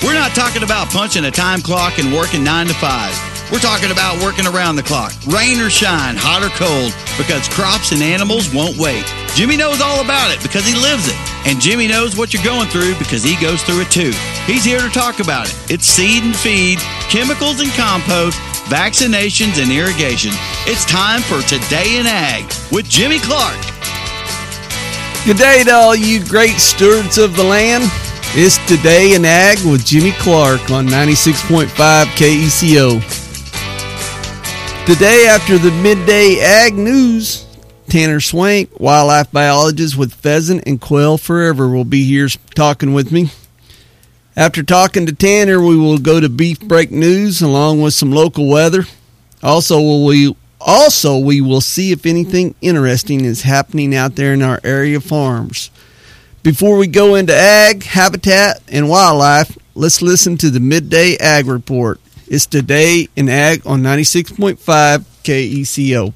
We're not talking about punching a time clock and working 9 to 5. We're talking about working around the clock, rain or shine, hot or cold, because crops and animals won't wait. Jimmy knows all about it because he lives it. And Jimmy knows what you're going through because he goes through it too. He's here to talk about it. It's seed and feed, chemicals and compost, vaccinations and irrigation. It's time for Today in Ag with Jimmy Clark. Good day to all you great stewards of the land. It's Today in Ag with Jimmy Clark on 96.5 KECO. Today, after the midday ag news, Tanner Swank, wildlife biologist with Pheasant and Quail Forever, will be here talking with me. After talking to Tanner, we will go to beef break news along with some local weather. Also, we will see if anything interesting is happening out there in our area farms. Before we go into ag, habitat, and wildlife, let's listen to the midday ag report. It's Today in Ag on 96.5 KECO.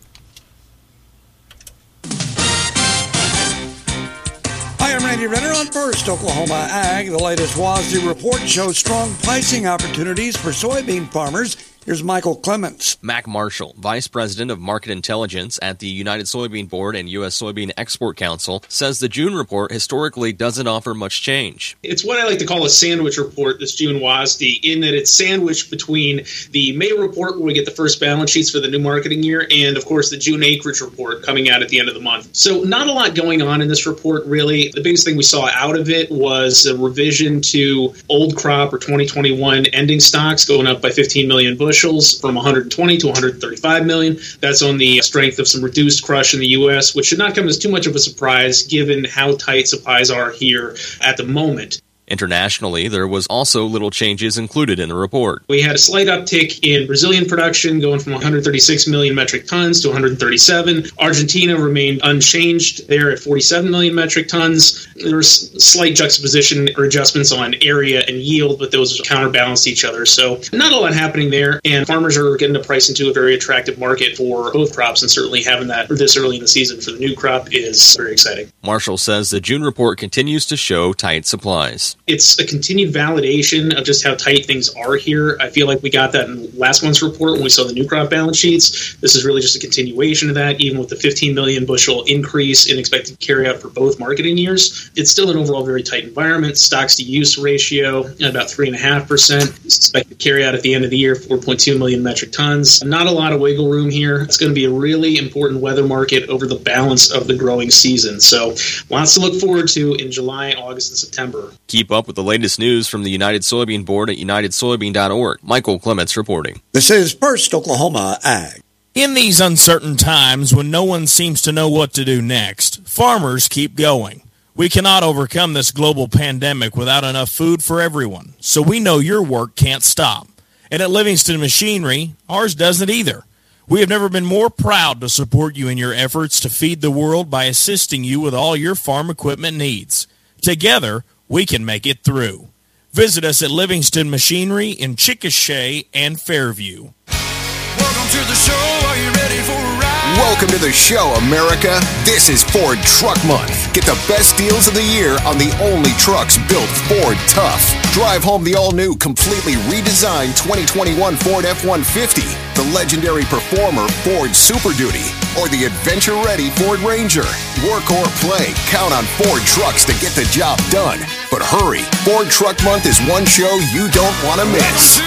Hi, I'm Randy Renner on First Oklahoma Ag. The latest WASDE report shows strong pricing opportunities for soybean farmers. Here's Michael Clements. Mac Marshall, Vice President of Market Intelligence at the United Soybean Board and U.S. Soybean Export Council, says the June report historically doesn't offer much change. It's what I like to call a sandwich report, this June WASDE, in that it's sandwiched between the May report, where we get the first balance sheets for the new marketing year, and, of course, the June acreage report coming out at the end of the month. So not a lot going on in this report, really. The biggest thing we saw out of it was a revision to old crop or 2021 ending stocks going up by 15 million bushels. From 120 to 135 million. That's on the strength of some reduced crush in the U.S., which should not come as too much of a surprise given how tight supplies are here at the moment. Internationally, there was also little changes included in the report. We had a slight uptick in Brazilian production going from 136 million metric tons to 137. Argentina remained unchanged there at 47 million metric tons. There was slight juxtaposition or adjustments on area and yield, but those counterbalanced each other. So not a lot happening there, and farmers are getting to price into a very attractive market for both crops, and certainly having that this early in the season for the new crop is very exciting. Marshall says the June report continues to show tight supplies. It's a continued validation of just how tight things are here. I feel like we got that in last month's report when we saw the new crop balance sheets. This is really just a continuation of that, even with the 15 million bushel increase in expected carryout for both marketing years. It's still an overall very tight environment. Stocks to use ratio at about 3.5%. Expected carryout at the end of the year, 4.2 million metric tons. Not a lot of wiggle room here. It's going to be a really important weather market over the balance of the growing season. So lots to look forward to in July, August, and September. Keep up with the latest news from the United Soybean Board at unitedsoybean.org. Michael Clements reporting. This is First Oklahoma Ag. In these uncertain times when no one seems to know what to do next, farmers keep going. We cannot overcome this global pandemic without enough food for everyone, so we know your work can't stop. And at Livingston Machinery, ours doesn't either. We have never been more proud to support you in your efforts to feed the world by assisting you with all your farm equipment needs. Together, we can make it through. Visit us at Livingston Machinery in Chickasha and Fairview. Welcome to the show. Are you ready for a ride? Welcome to the show, America. This is Ford Truck Month. Get the best deals of the year on the only trucks built Ford tough. Drive home the all-new, completely redesigned 2021 Ford F-150, the legendary Performer Ford Super Duty, or the adventure-ready Ford Ranger. Work or play, count on Ford trucks to get the job done. But hurry, Ford Truck Month is one show you don't want to miss.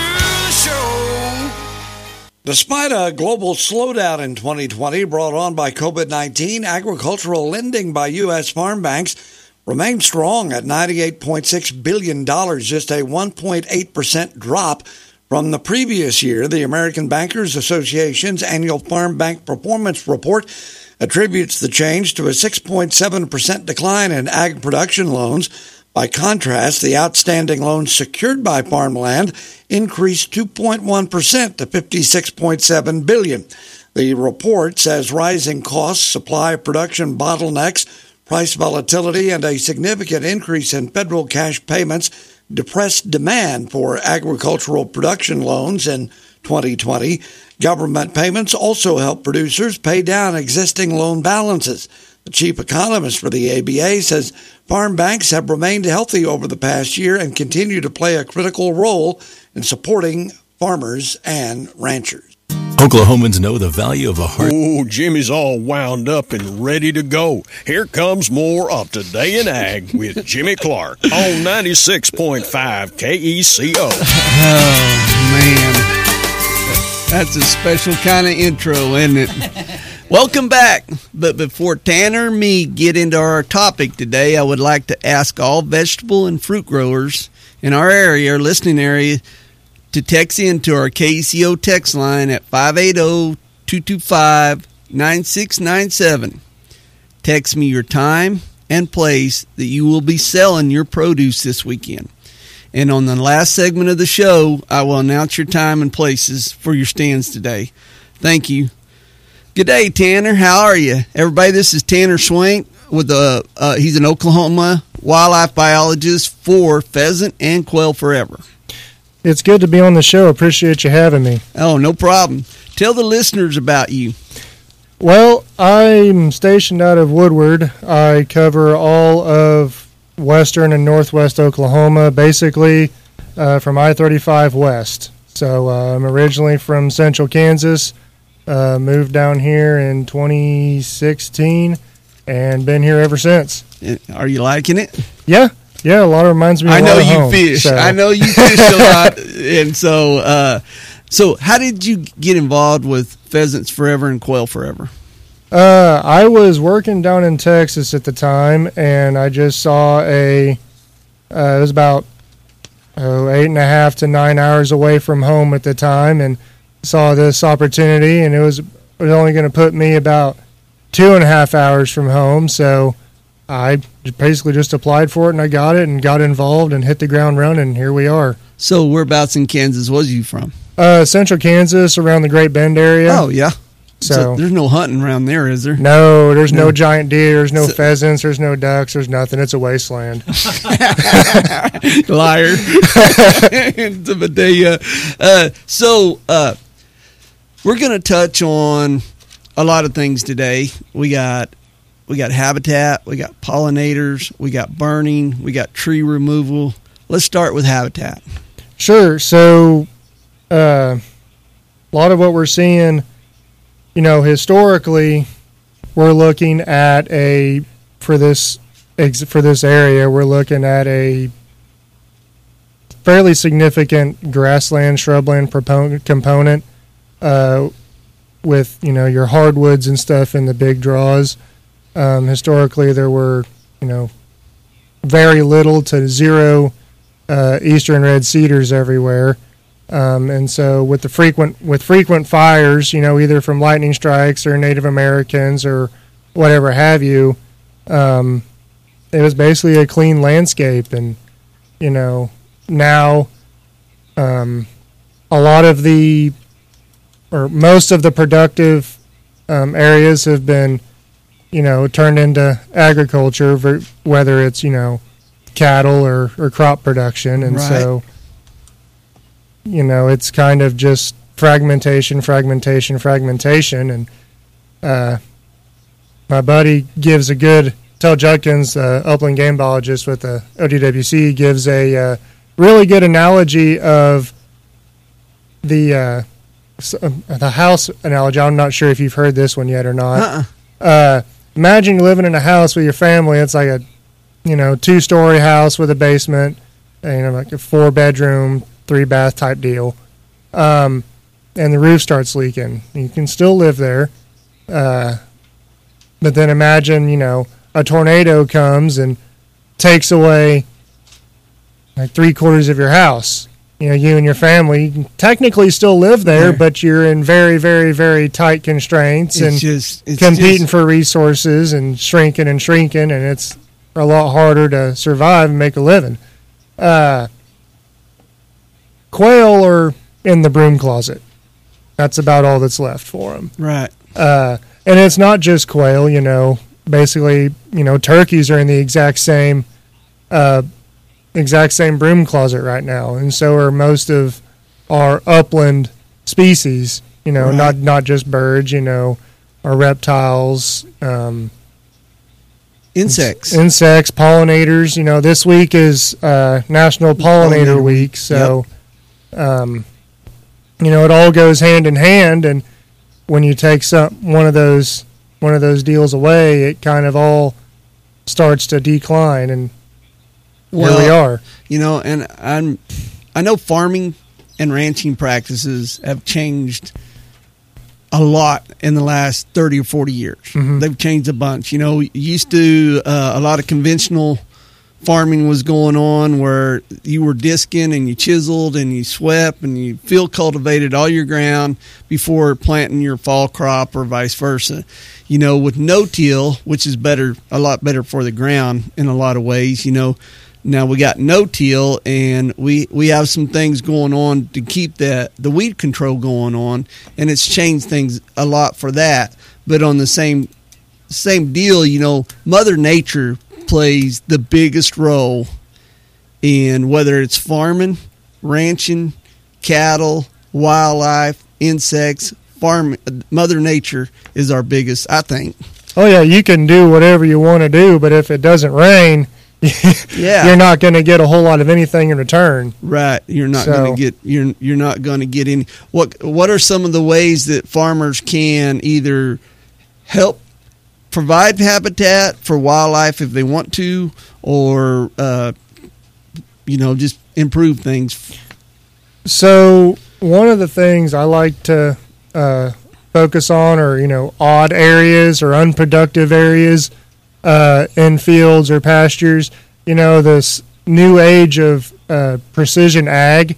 Despite a global slowdown in 2020 brought on by COVID-19, agricultural lending by U.S. farm banks remained strong at $98.6 billion, just a 1.8% drop from the previous year. The American Bankers Association's annual Farm Bank Performance Report attributes the change to a 6.7% decline in ag production loans. By contrast, the outstanding loans secured by farmland increased 2.1% to $56.7 billion. The report says rising costs, supply production bottlenecks, price volatility, and a significant increase in federal cash payments depressed demand for agricultural production loans in 2020. Government payments also helped producers pay down existing loan balances. The chief economist for the ABA says farm banks have remained healthy over the past year and continue to play a critical role in supporting farmers and ranchers. Oklahomans know the value of a heart. Oh, Jimmy's all wound up and ready to go. Here comes more of Today in Ag with Jimmy Clark on 96.5 KECO. Oh, man. That's a special kind of intro, isn't it? Welcome back. But before Tanner and me get into our topic today, I would like to ask all vegetable and fruit growers in our area, our listening area, to text into our KECO text line at 580-225-9697. Text me your time and place that you will be selling your produce this weekend. And on the last segment of the show, I will announce your time and places for your stands today. Thank you. Good day, Tanner. How are you? Everybody, this is Tanner Swank with he's an Oklahoma wildlife biologist for Pheasant and Quail Forever. It's good to be on the show. Appreciate you having me. Oh, no problem. Tell the listeners about you. Well, I'm stationed out of Woodward. I cover all of western and northwest Oklahoma, basically from I-35 west. So I'm originally from central Kansas. Moved down here in 2016 and been here ever since. Are you liking it? Yeah, a lot of reminds me of home, fish. So. I know you fish a lot. And so how did you get involved with Pheasants Forever and Quail Forever? I was working down in Texas at the time, and I just saw it was about 8.5 to 9 hours away from home at the time, and saw this opportunity, and it was only going to put me about 2.5 hours from home, so I basically just applied for it, and I got it, and got involved, and hit the ground running, and here we are. So whereabouts in Kansas was you from? Central Kansas, around the Great Bend area. Oh, yeah. So there's no hunting around there, is there? No, there's no giant deer, there's no pheasants, there's no ducks, there's nothing. It's a wasteland. Liar. We're going to touch on a lot of things today. We got habitat, we got pollinators, we got burning, we got tree removal. Let's start with habitat. Sure. So a lot of what we're seeing, historically, we're looking at for this area, we're looking at a fairly significant grassland, shrubland component with, your hardwoods and stuff in the big draws. Historically, there were, very little to zero eastern red cedars everywhere. And so with frequent fires, either from lightning strikes or Native Americans or whatever have you, it was basically a clean landscape. And, now a lot of most of the productive areas have been, turned into agriculture, whether it's, cattle or crop production. And right. So, it's kind of just fragmentation. And my buddy gives Tel Judkins, upland game biologist with the ODWC, gives a really good analogy of the house analogy. I'm not sure if you've heard this one yet or not. Imagine you're living in a house with your family. It's like a 2-story house with a basement, like a 4-bedroom, 3-bath type deal. And the roof starts leaking. You can still live there. But then imagine, a tornado comes and takes away like 3/4 of your house. You and your family, you can technically still live there, but you're in very, very, very tight constraints and competing for resources and shrinking, and it's a lot harder to survive and make a living. Quail are in the broom closet. That's about all that's left for them. Right. And it's not just quail, basically, turkeys are in the exact same broom closet right now. And so are most of our upland species, right. not just birds, our reptiles, Insects, pollinators. You know, this week is National Pollinator Week, so you know, it all goes hand in hand. And when you take one of those deals away, it kind of all starts to decline. And here we are. You know, and I know farming and ranching practices have changed a lot in the last 30 or 40 years. Mm-hmm. They've changed a bunch. You know, used to a lot of conventional farming was going on where you were disking and you chiseled and you swept and you field cultivated all your ground before planting your fall crop or vice versa. You know, with no-till, which is a lot better for the ground in a lot of ways, you know, now we got no-till, and we have some things going on to keep the weed control going on, and it's changed things a lot for that. But on the same deal, you know, Mother Nature plays the biggest role in whether it's farming, ranching, cattle, wildlife, insects. Mother Nature is our biggest, I think. Oh yeah, you can do whatever you want to do, but if it doesn't rain, you're not going to get a whole lot of anything in return. Right, you're not going to get you're not going to get any. What are some of the ways that farmers can either help provide habitat for wildlife if they want to, or you know, just improve things? So one of the things I like to focus on are, you know, odd areas or unproductive areas in fields or pastures. You know, this new age of precision ag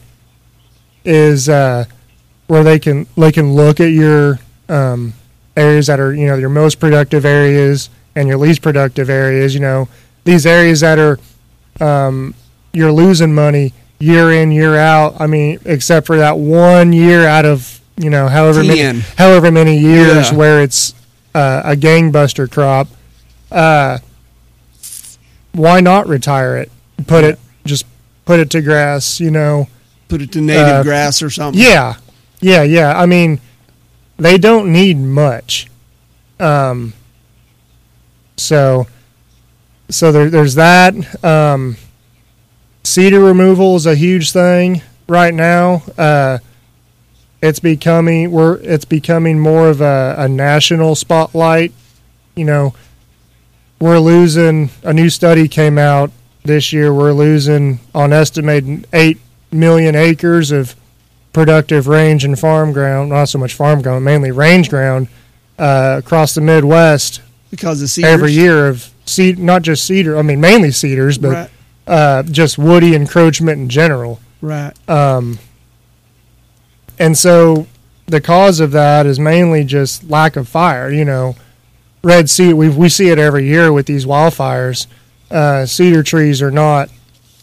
is where they can look at your areas that are, you know, your most productive areas and your least productive areas. You know, these areas that are you're losing money year in, year out. I mean, except for that 1 year out of, you know, however many years where it's a gangbuster crop. Why not retire it? Put it to grass, you know. Put it to native grass or something. Yeah. I mean, they don't need much. So there's that. Cedar removal is a huge thing right now. It's becoming more of a national spotlight. You know, we're losing, a new study came out this year, we're losing on estimated 8 million acres of productive range and farm ground, not so much farm ground, mainly range ground, across the Midwest. Because of cedars? Every year of not just cedar, I mean mainly cedars, but just woody encroachment in general. Right. And so the cause of that is mainly just lack of fire. You know, red cedar, we see it every year with these wildfires. Cedar trees are not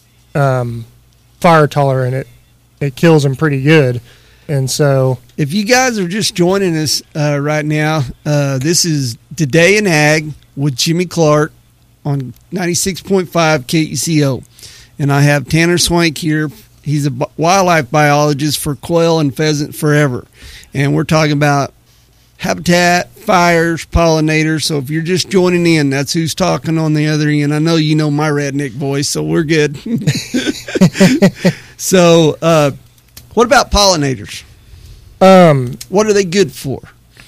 fire tolerant. It kills them pretty good. And so, if you guys are just joining us right now, this is Today in Ag with Jimmy Clark on 96.5 KECO. And I have Tanner Swank here. He's a wildlife biologist for Quail and Pheasant Forever. And we're talking about habitat, fires, pollinators. So if you're just joining in, that's who's talking on the other end. I know you know my redneck voice, so we're good. So what about pollinators? What are they good for?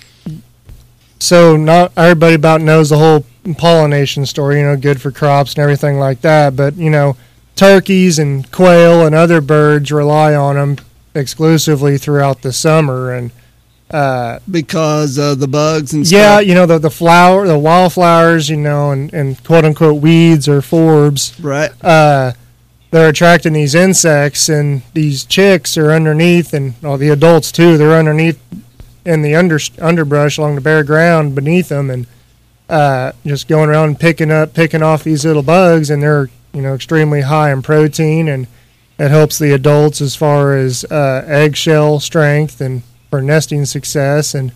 So not everybody about knows the whole pollination story, you know, good for crops and everything like that. But, you know, turkeys and quail and other birds rely on them exclusively throughout the summer, and because the bugs and stuff. Yeah, you know, the wildflowers, you know, and quote unquote weeds or forbs. Right. They're attracting these insects, and these chicks are underneath, and the adults too. They're underneath in the underbrush along the bare ground beneath them, and just going around and picking off these little bugs, and they're, you know, extremely high in protein, and it helps the adults as far as eggshell strength and for nesting success, and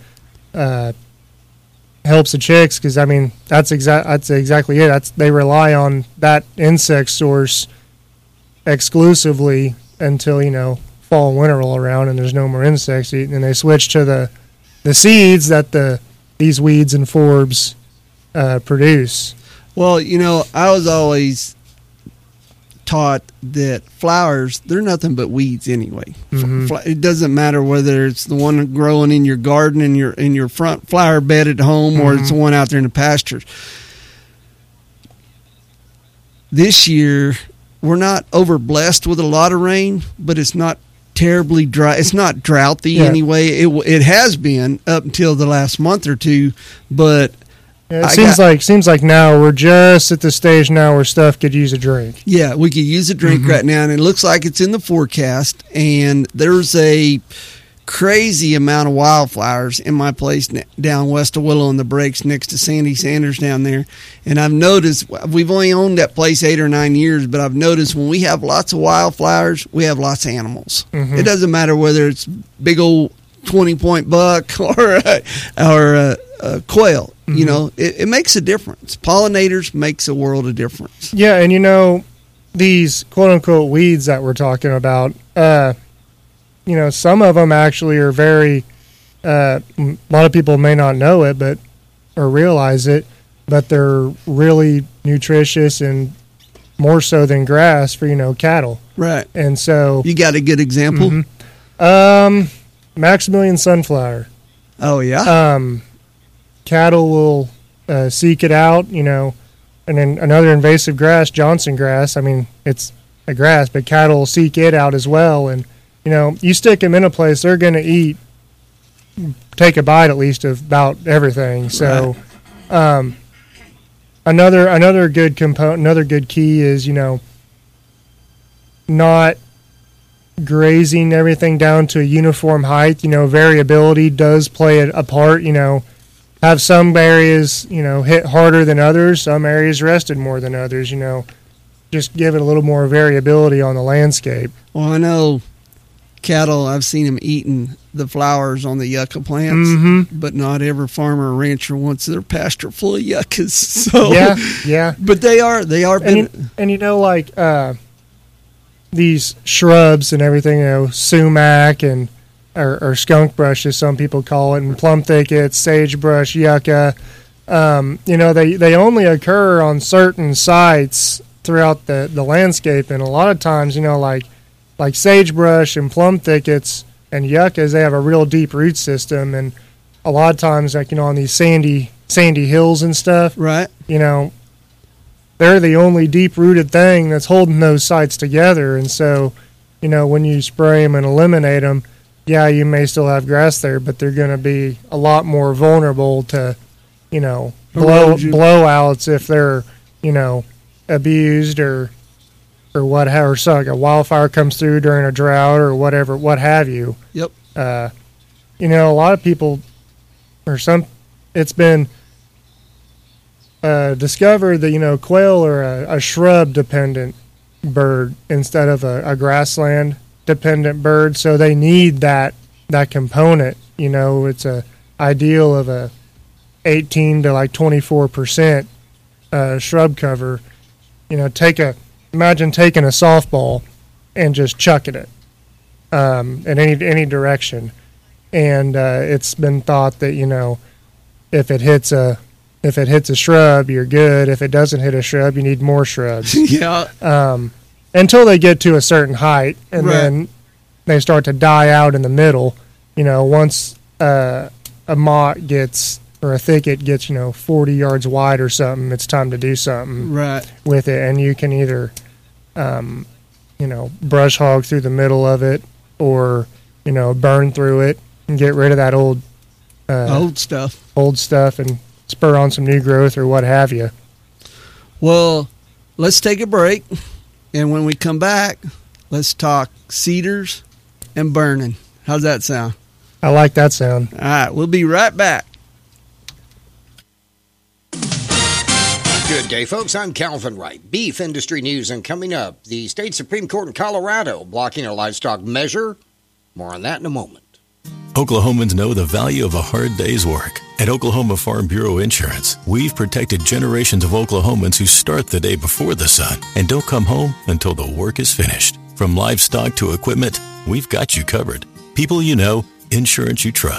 helps the chicks because, I mean, that's exactly it. They rely on that insect source exclusively until, you know, fall and winter roll around and there's no more insects eating, and they switch to the seeds that these weeds and forbs produce. Well, I was always taught that flowers, they're nothing but weeds anyway. It doesn't matter whether it's the one growing in your garden in your front flower bed at home or it's the one out there in the pastures. This year, we're not over blessed with a lot of rain, but it's not terribly dry. It's not drouthy anyway. It has been up until the last month or two, but it seems like now we're just at the stage now where stuff could use a drink. Yeah, we could use a drink right now, and it looks like it's in the forecast. And there's a crazy amount of wildflowers in my place down west of Willow and the Breaks next to Sandy Sanders down there. And I've noticed, we've only owned that place 8 or 9 years, but I've noticed when we have lots of wildflowers, we have lots of animals. It doesn't matter whether it's big old 20-point buck or a quail. It makes a difference. Pollinators makes a world of difference. Yeah, and these quote-unquote weeds that we're talking about, some of them actually are very, a lot of people may not know it or realize it, but they're really nutritious and more so than grass for, cattle. Right. And so... You got a good example? Maximilian sunflower. Oh, yeah? Cattle will seek it out, and then another invasive grass, Johnson grass. I mean, it's a grass, but cattle will seek it out as well. And, you stick them in a place, they're going to take a bite at least of about everything. So, another good component, another good key is, not grazing everything down to a uniform height. Variability does play a part, have some areas, hit harder than others, some areas rested more than others, just give it a little more variability on the landscape. Well, I know cattle, I've seen them eating the flowers on the yucca plants, but not every farmer or rancher wants their pasture full of yuccas. So yeah. But they are. And these shrubs and everything, sumac and or skunk brush, as some people call it, and plum thickets, sagebrush, yucca. They only occur on certain sites throughout the landscape, and a lot of times, like sagebrush and plum thickets and yuccas, they have a real deep root system, and a lot of times, on these sandy hills and stuff, right? They're the only deep-rooted thing that's holding those sites together, and so, when you spray them and eliminate them, yeah, you may still have grass there, but they're going to be a lot more vulnerable to, blowouts if they're, abused or so like a wildfire comes through during a drought or whatever, what have you. Yep. A lot of people it's been discovered that, quail are a shrub-dependent bird instead of a grassland-dependent bird, so they need that component. It's a ideal of a 18 to 24% shrub cover. Imagine taking a softball and just chucking it in any direction, and it's been thought that if it hits a shrub, you're good. If it doesn't hit a shrub, you need more shrubs. Yeah. Until they get to a certain height, and then they start to die out in the middle. Once a motte gets, or a thicket gets, 40 yards wide or something, it's time to do something with it. And you can either, brush hog through the middle of it, or, burn through it and get rid of that old stuff and spur on some new growth or what have you. Well, let's take a break, and when we come back, let's talk cedars and burning. How's that sound? I like that sound. All right, we'll be right back. Good day, folks. I'm Calvin Wright. Beef industry news, and coming up, the state Supreme Court in Colorado blocking a livestock measure. More on that in a moment. Oklahomans know the value of a hard day's work. At Oklahoma Farm Bureau Insurance, we've protected generations of Oklahomans who start the day before the sun and don't come home until the work is finished. From livestock to equipment, we've got you covered. People you know, insurance you trust.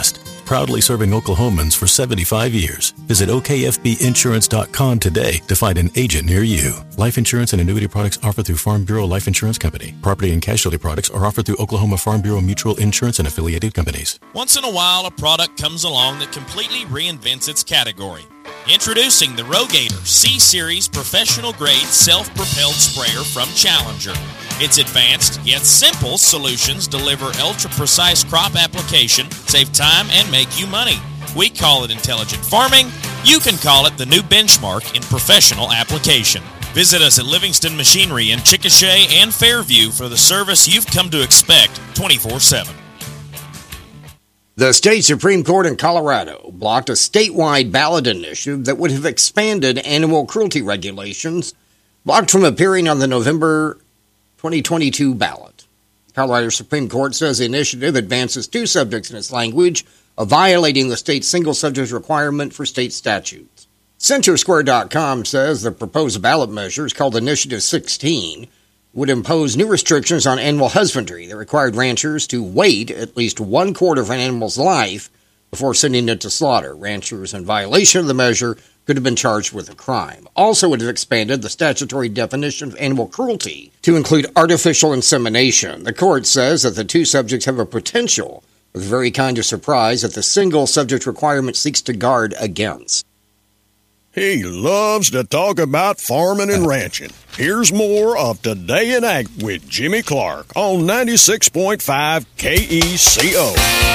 proudly serving Oklahomans for 75 years. Visit okfbinsurance.com today to find an agent near you. Life insurance and annuity products offered through Farm Bureau Life Insurance Company. Property and casualty products are offered through Oklahoma Farm Bureau Mutual Insurance and affiliated companies. Once in a while, a product comes along that completely reinvents its category. Introducing the Rogator C-Series professional-grade self-propelled sprayer from Challenger. Its advanced yet simple solutions deliver ultra-precise crop application, save time, and make you money. We call it intelligent farming. You can call it the new benchmark in professional application. Visit us at Livingston Machinery in Chickasha and Fairview for the service you've come to expect 24/7. The state Supreme Court in Colorado blocked a statewide ballot initiative that would have expanded animal cruelty regulations, blocked from appearing on the November 2022 ballot. Colorado Supreme Court says the initiative advances two subjects in its language of violating the state's single subject requirement for state statutes. CenterSquare.com says the proposed ballot measures, called Initiative 16, would impose new restrictions on animal husbandry that required ranchers to wait at least 1/4 of an animal's life before sending it to slaughter. Ranchers in violation of the measure could have been charged with a crime. Also, it would have expanded the statutory definition of animal cruelty to include artificial insemination. The court says that the two subjects have a potential for the very kind of surprise that the single subject requirement seeks to guard against. He loves to talk about farming and ranching. Here's more of Today in Ag with Jimmy Clark on 96.5 KECO.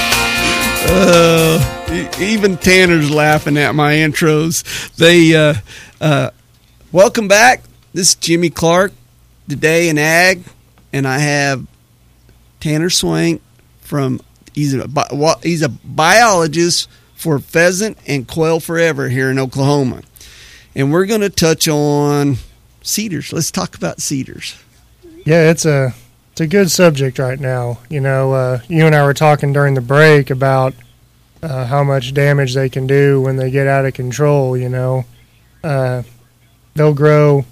Even Tanner's laughing at my intros. Welcome back. This is Jimmy Clark, Today in Ag, and I have Tanner Swank he's a biologist for Pheasant and Quail Forever here in Oklahoma. And we're going to touch on cedars. Let's talk about cedars. Yeah, it's a good subject right now. You know, you and I were talking during the break about how much damage they can do when they get out of control. You know, they'll grow,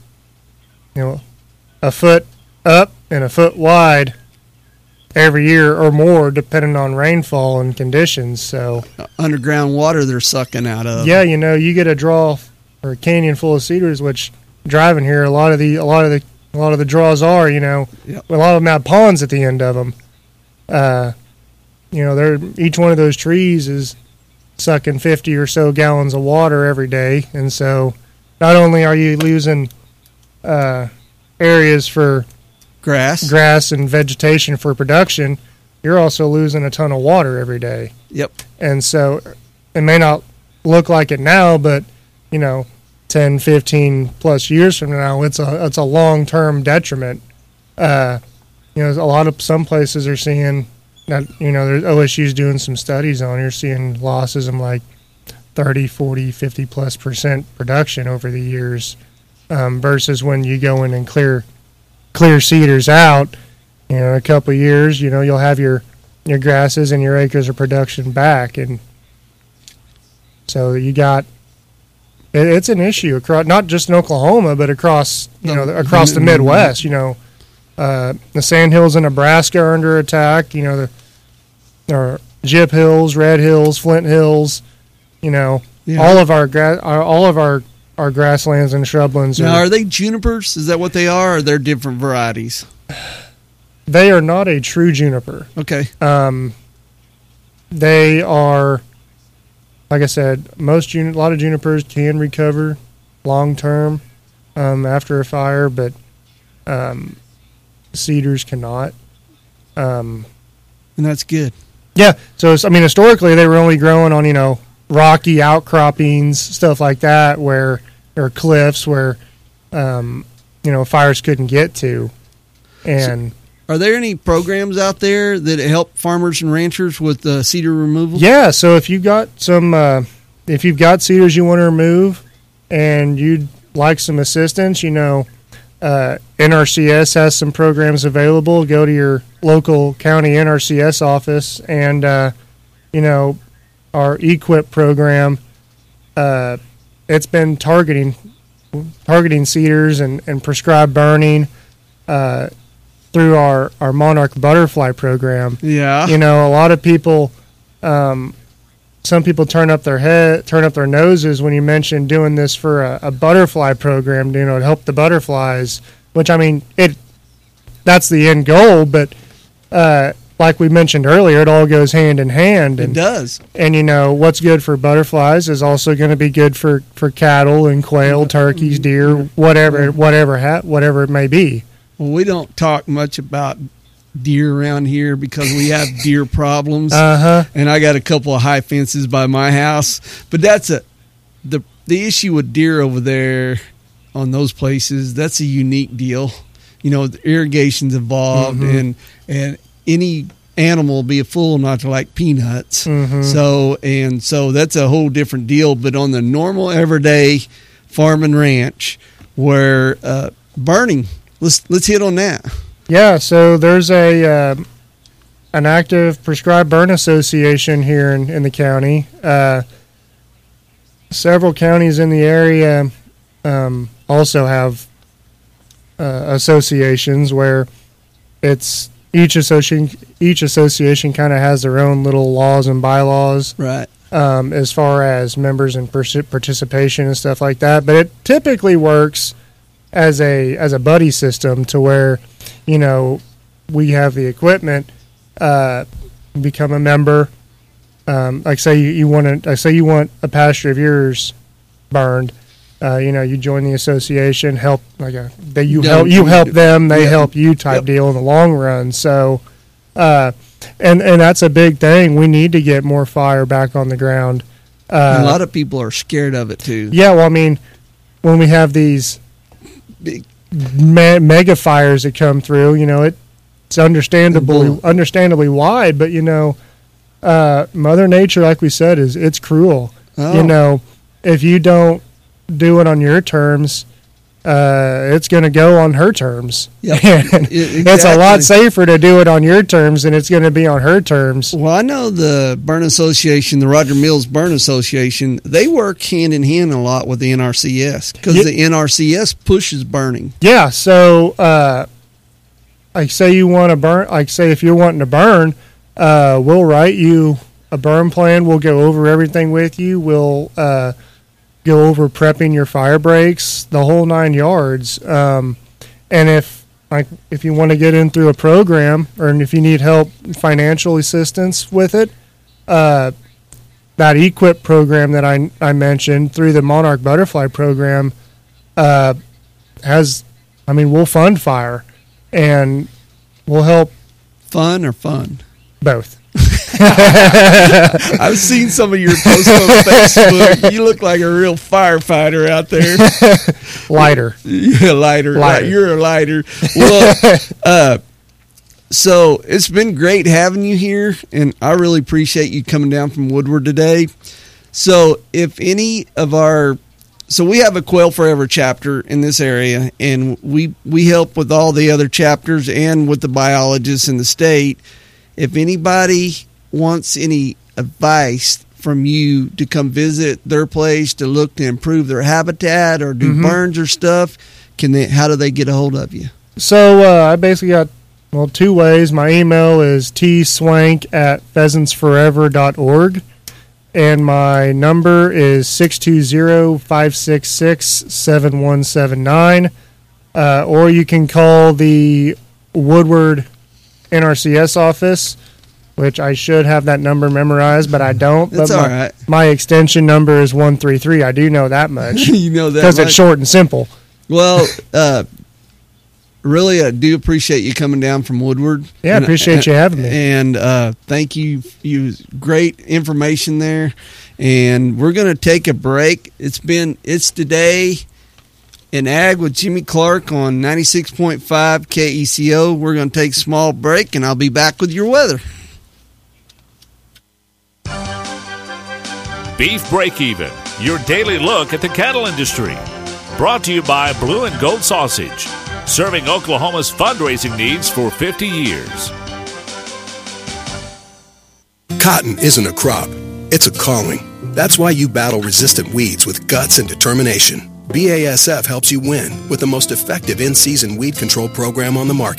a foot up and a foot wide every year or more, depending on rainfall and conditions. So underground water they're sucking out of. Yeah, you get a draw or a canyon full of cedars, which driving here, a lot of the draws are, yep. A lot of them have ponds at the end of them. Each one of those trees is sucking 50 or so gallons of water every day, and so not only are you losing areas for grass and vegetation for production, you're also losing a ton of water every day. Yep. And so it may not look like it now, but 10, 15 plus years from now, it's a long-term detriment. Some places are seeing that, there's OSU's doing some studies on, you're seeing losses of like 30, 40, 50 plus % production over the years, versus when you go in and clear cedars out, a couple of years, you'll have your grasses and your acres of production back. And so it's an issue across, not just in Oklahoma, but across the Midwest. The sandhills in Nebraska are under attack. There are Gyp Hills, Red Hills, Flint Hills. All of our grasslands and shrublands. Now, are they junipers? Is that what they are? Or are they different varieties? They are not a true juniper. Okay. They are, like I said, a lot of junipers can recover long term after a fire, but cedars cannot. And that's good. Yeah. So historically they were only growing on rocky outcroppings, stuff like that, or cliffs where fires couldn't get to. And are there any programs out there that help farmers and ranchers with cedar removal? Yeah, so if you've got if you've got cedars you want to remove and you'd like some assistance, NRCS has some programs available. Go to your local county NRCS office, and our EQIP program, it's been targeting cedars and prescribed burning through our Monarch Butterfly program. Yeah. A lot of people some people turn up their noses when you mention doing this for a butterfly program, to help the butterflies, which, I mean, that's the end goal, but like we mentioned earlier, it all goes hand in hand. It does. And, what's good for butterflies is also going to be good for cattle and quail, turkeys, deer, whatever it may be. Well, we don't talk much about deer around here because we have deer problems. And I got a couple of high fences by my house. But that's the issue with deer over there on those places. That's a unique deal. The irrigation's involved, and any animal will be a fool not to like peanuts. So that's a whole different deal. But on the normal everyday farm and ranch, where burning, let's hit on that. Yeah, so there's an active prescribed burn association here in the county. Several counties in the area also have associations where it's each association kind of has their own little laws and bylaws, right? As far as members and participation and stuff like that. But it typically works as a buddy system to where, we have the equipment, become a member. Like say you want a pasture of yours burned. You join the association, help help them, they help you type deal in the long run. So, and that's a big thing. We need to get more fire back on the ground. A lot of people are scared of it too. Yeah, well, I mean, when we have these big mega fires that come through, it's understandably wide, but Mother Nature, like we said, it's cruel. If you don't do it on your terms, it's going to go on her terms. Yep. Exactly. It's a lot safer to do it on your terms than it's going to be on her terms. Well, I know the Burn Association, the Roger Mills Burn Association, they work hand in hand a lot with the NRCS because the NRCS pushes burning. Yeah, so say you want to burn, say if you're wanting to burn, we'll write you a burn plan. We'll go over everything with you. We'll go over prepping your fire breaks, the whole 9 yards. And if you want to get in through a program, or if you need help, financial assistance with it, that EQIP program that I mentioned through the Monarch Butterfly program we'll fund fire, and we'll help. Fun or fun? Both. I've seen some of your posts on Facebook. You look like a real firefighter out there. Lighter. Yeah, lighter. Right, you're a lighter. Well, so it's been great having you here, and I really appreciate you coming down from Woodward today. So if any of so we have a Quail Forever chapter in this area, and we help with all the other chapters and with the biologists in the state. If anybody wants any advice from you to come visit their place to look to improve their habitat or do burns or stuff, how do they get a hold of you? So I basically got, two ways. My email is tswank@pheasantsforever.org, and my number is 620-566-7179, or you can call the Woodward NRCS office, which I should have that number memorized, but I don't. That's all right. My extension number is 133. I do know that much. You know that because it's short and simple. Well, really, I do appreciate you coming down from Woodward. Yeah, I appreciate you having me. And thank you. Great information there. And we're going to take a break. It's today in Ag with Jimmy Clark on 96.5 KECO. We're going to take a small break, and I'll be back with your weather. Beef Break-Even, your daily look at the cattle industry. Brought to you by Blue and Gold Sausage, serving Oklahoma's fundraising needs for 50 years. Cotton isn't a crop, it's a calling. That's why you battle resistant weeds with guts and determination. BASF helps you win with the most effective in-season weed control program on the market.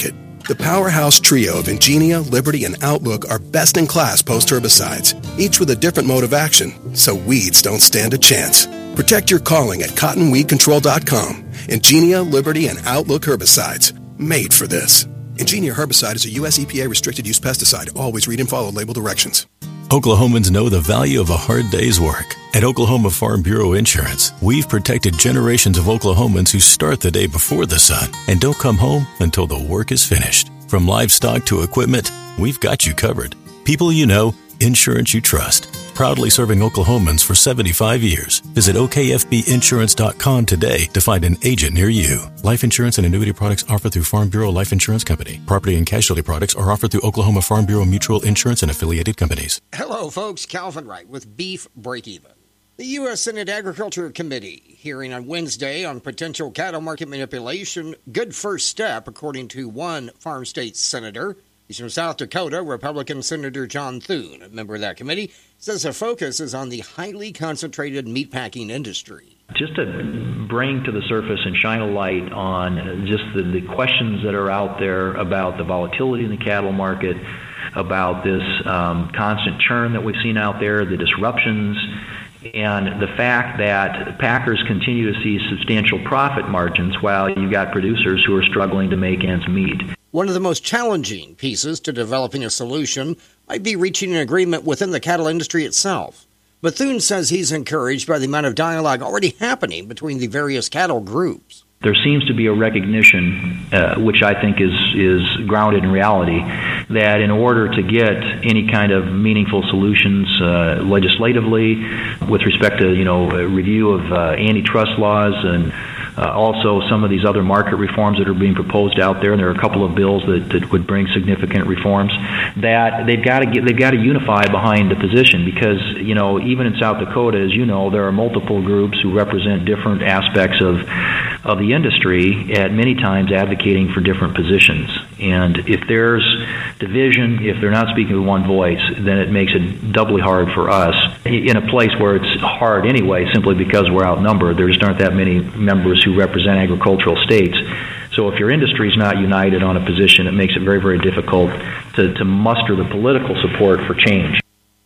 The powerhouse trio of Ingenia, Liberty, and Outlook are best-in-class post-herbicides, each with a different mode of action, so weeds don't stand a chance. Protect your calling at cottonweedcontrol.com. Ingenia, Liberty, and Outlook herbicides, made for this. Ingenia herbicide is a U.S. EPA restricted-use pesticide. Always read and follow label directions. Oklahomans know the value of a hard day's work. At Oklahoma Farm Bureau Insurance, we've protected generations of Oklahomans who start the day before the sun and don't come home until the work is finished. From livestock to equipment, we've got you covered. People you know, insurance you trust. Proudly serving Oklahomans for 75 years. Visit okfbinsurance.com today to find an agent near you. Life insurance and annuity products offered through Farm Bureau Life Insurance Company. Property and casualty products are offered through Oklahoma Farm Bureau Mutual Insurance and affiliated companies. Hello, folks. Calvin Wright with Beef Breakeven. The U.S. Senate Agriculture Committee hearing on Wednesday on potential cattle market manipulation. Good first step, according to one farm state senator. He's from South Dakota. Republican Senator John Thune, a member of that committee, says the focus is on the highly concentrated meatpacking industry. Just to bring to the surface and shine a light on just the questions that are out there about the volatility in the cattle market, about this constant churn that we've seen out there, the disruptions, and the fact that packers continue to see substantial profit margins while you've got producers who are struggling to make ends meet. One of the most challenging pieces to developing a solution might be reaching an agreement within the cattle industry itself. But Thune says he's encouraged by the amount of dialogue already happening between the various cattle groups. There seems to be a recognition, which I think is grounded in reality, that in order to get any kind of meaningful solutions legislatively, with respect to review of antitrust laws and also some of these other market reforms that are being proposed out there, and there are a couple of bills that would bring significant reforms, that they've got to unify behind the position, because even in South Dakota, as you know, there are multiple groups who represent different aspects of the industry, at many times advocating for different positions. And if there's division, if they're not speaking with one voice, then it makes it doubly hard for us in a place where it's hard anyway, simply because we're outnumbered. There just aren't that many members who represent agricultural states. So if your industry is not united on a position, it makes it very, very difficult to muster the political support for change.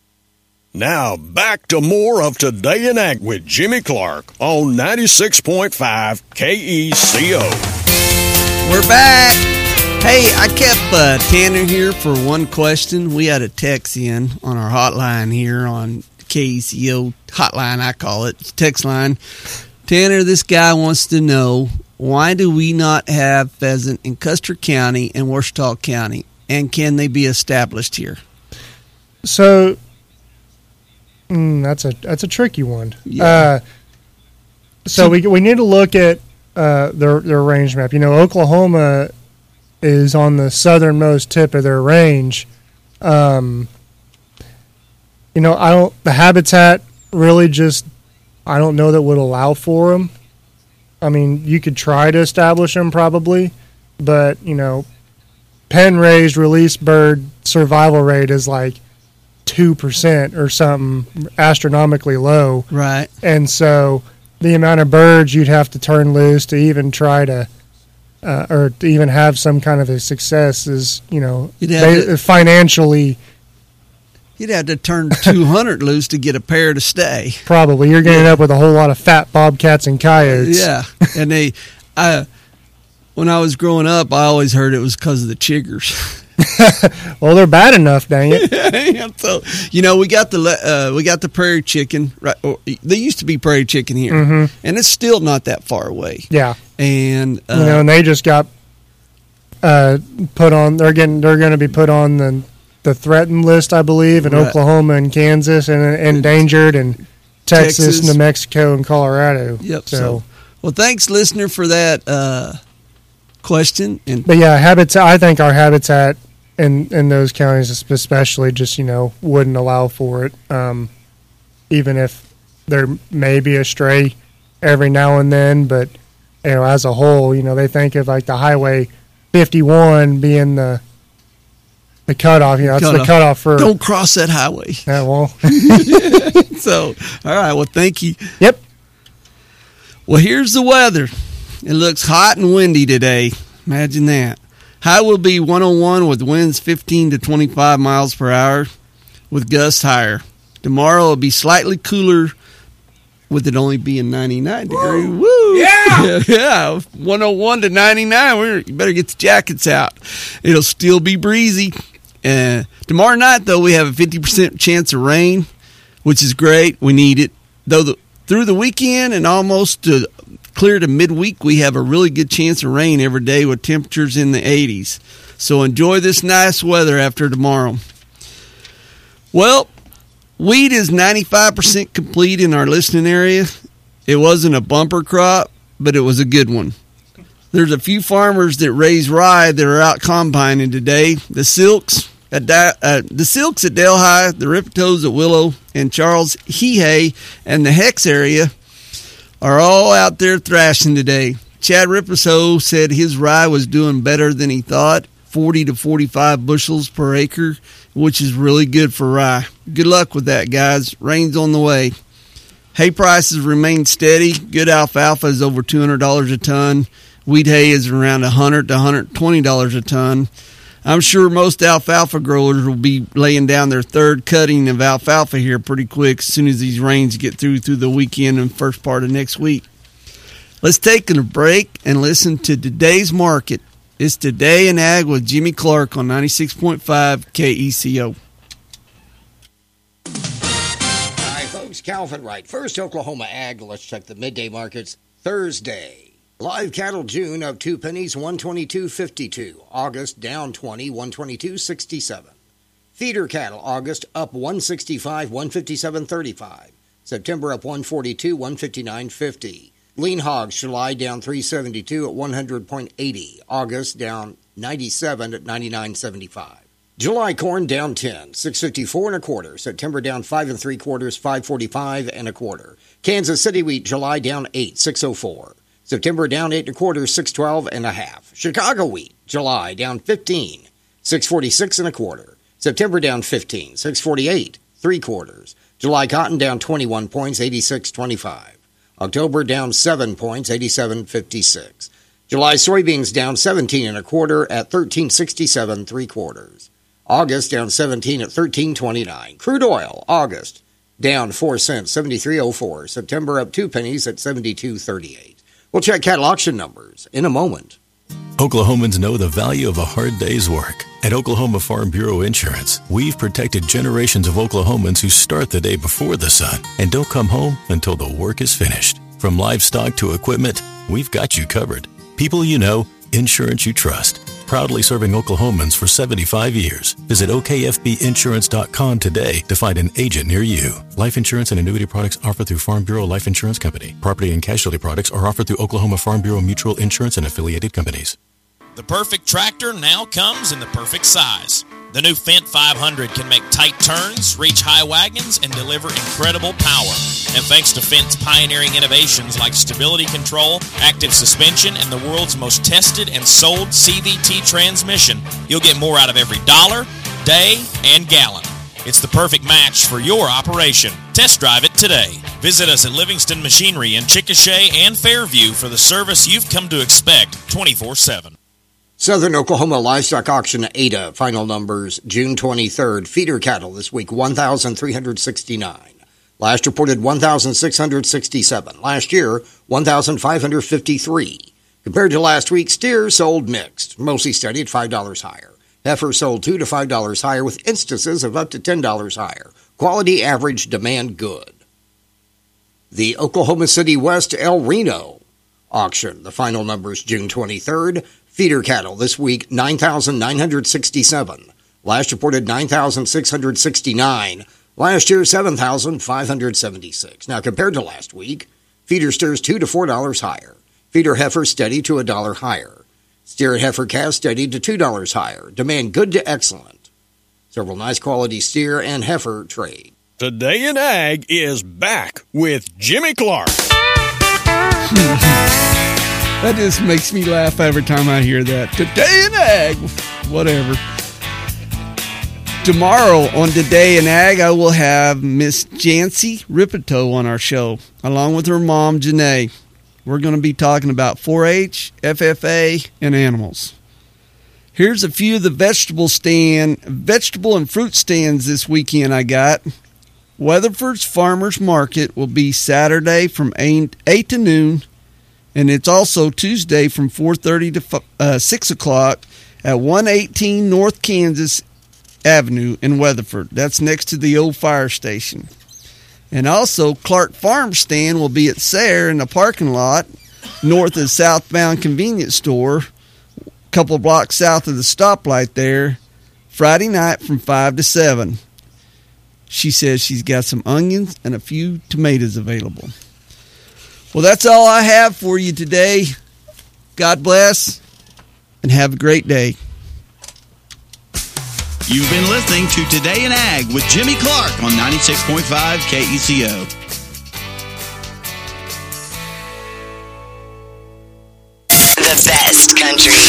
Now, back to more of Today in Ag with Jimmy Clark on 96.5 KECO. We're back. Hey, I kept Tanner here for one question. We had a text in on our hotline here on KECO hotline, I call it, text line. Tanner, this guy wants to know, why do we not have pheasant in Custer County and Ouachita County, and can they be established here? So that's a tricky one. Yeah. So we need to look at their range map. Oklahoma is on the southernmost tip of their range. The habitat really just, I don't know that would allow for them. I mean, you could try to establish them probably, but pen raised release bird survival rate is like 2% or something, astronomically low. Right. And so the amount of birds you'd have to turn loose to even try to or to even have some kind of a success is, financially. You'd have to turn 200 loose to get a pair to stay. Probably. You're going to end up with a whole lot of fat bobcats and coyotes. Yeah. And when I was growing up, I always heard it was because of the chiggers. Well, they're bad enough, dang it. So, we got the prairie chicken. Right? They used to be prairie chicken here, and it's still not that far away. Yeah. And and they just got put on. They're going to be put on the threatened list, I believe, in Oklahoma and Kansas, and endangered, and Texas, New Mexico, and Colorado. Yep. So well, thanks, listener, for that question. But yeah, habitat. I think our habitat in those counties, especially, just wouldn't allow for it. Even if there may be a stray every now and then, but as a whole, they think of like the Highway 51 being the cutoff. It's the cutoff for. Don't cross that highway. Yeah, well. So, all right. Well, thank you. Yep. Well, here's the weather. It looks hot and windy today. Imagine that. High will be 101 with winds 15 to 25 miles per hour with gusts higher. Tomorrow will be slightly cooler with it only being 99 degrees. Woo! Yeah! Yeah, 101 to 99. You better get the jackets out. It'll still be breezy. Tomorrow night, though, we have a 50% chance of rain, which is great. We need it. Though through the weekend and almost clear to midweek, we have a really good chance of rain every day with temperatures in the 80s. So enjoy this nice weather after tomorrow. Well, wheat is 95% complete in our listening area. It wasn't a bumper crop, but it was a good one. There's a few farmers that raise rye that are out combining today. The Silks at Delhi, the Riptos at Willow, and Charles Hehay and the Hex area are all out there thrashing today. Chad Riposo said his rye was doing better than he thought, 40 to 45 bushels per acre, which is really good for rye. Good luck with that, guys. Rain's on the way. Hay prices remain steady. Good alfalfa is over $200 a ton. Wheat hay is around $100 to $120 a ton. I'm sure most alfalfa growers will be laying down their third cutting of alfalfa here pretty quick as soon as these rains get through the weekend and first part of next week. Let's take a break and listen to today's market. It's Today in Ag with Jimmy Clark on 96.5 KECO. All right, folks, Calvin Wright. First, Oklahoma Ag. Let's check the midday markets Thursday. Live cattle June up 2 pennies, 122.52. August down 20, 122.67. Feeder cattle August up 165, 157.35. September up 142, 159.50. Lean hogs July down 372 at 100.80. August down 97 at 99.75. July corn down 10, 654 and a quarter. September down 5 3/4, 545 and a quarter. Kansas City wheat July down 8, 604. September down 8 1/4, 612 and a half. Chicago wheat July down 15, 646 and a quarter. September down 15, 648, 3/4. July cotton down 21 points, 86.25. October down 7 points, 87.56. July soybeans down 17 1/4 at 13.67 3/4. August down 17 at 13.29. Crude oil August down 4 cents, 73.04. September up 2 pennies at 72.38. We'll check cattle auction numbers in a moment. Oklahomans know the value of a hard day's work. At Oklahoma Farm Bureau Insurance, we've protected generations of Oklahomans who start the day before the sun and don't come home until the work is finished. From livestock to equipment, we've got you covered. People you know, insurance you trust. Proudly serving Oklahomans for 75 years. Visit okfbinsurance.com today to find an agent near you. Life insurance and annuity products offered through Farm Bureau Life Insurance Company. Property and casualty products are offered through Oklahoma Farm Bureau Mutual Insurance and affiliated companies. The perfect tractor now comes in the perfect size. The new Fendt 500 can make tight turns, reach high wagons, and deliver incredible power. And thanks to Fendt's pioneering innovations like stability control, active suspension, and the world's most tested and sold CVT transmission, you'll get more out of every dollar, day, and gallon. It's the perfect match for your operation. Test drive it today. Visit us at Livingston Machinery in Chickasha and Fairview for the service you've come to expect 24/7. Southern Oklahoma Livestock Auction Ada, final numbers, June 23rd. Feeder cattle this week, 1,369. Last reported 1,667. Last year, 1,553. Compared to last week, steers sold mixed, mostly steady at $5 higher. Heifer sold $2 to $5 higher with instances of up to $10 higher. Quality average, demand good. The Oklahoma City West El Reno auction, the final numbers, June 23rd. Feeder cattle this week, 9,967. Last reported 9,669. Last year, 7,576. Now, compared to last week, feeder steers $2 to $4 higher. Feeder heifer steady to $1 higher. Steer and heifer calf steady to $2 higher. Demand good to excellent. Several nice quality steer and heifer trade. Today in Ag is back with Jimmy Clark. That just makes me laugh every time I hear that. Today in Ag, whatever. Tomorrow on Today in Ag, I will have Miss Jancy Ripito on our show, along with her mom, Janae. We're going to be talking about 4-H, FFA, and animals. Here's a few of the vegetable and fruit stands this weekend I got. Weatherford's Farmers Market will be Saturday from 8 to noon, and it's also Tuesday from 4:30 to 6 o'clock at 118 North Kansas Avenue in Weatherford. That's next to the old fire station. And also, Clark Farm Stand will be at Sayre in the parking lot north of the southbound convenience store, a couple blocks south of the stoplight there, Friday night from 5 to 7. She says she's got some onions and a few tomatoes available. Well, that's all I have for you today. God bless, and have a great day. You've been listening to Today in Ag with Jimmy Clark on 96.5 KECO. The best country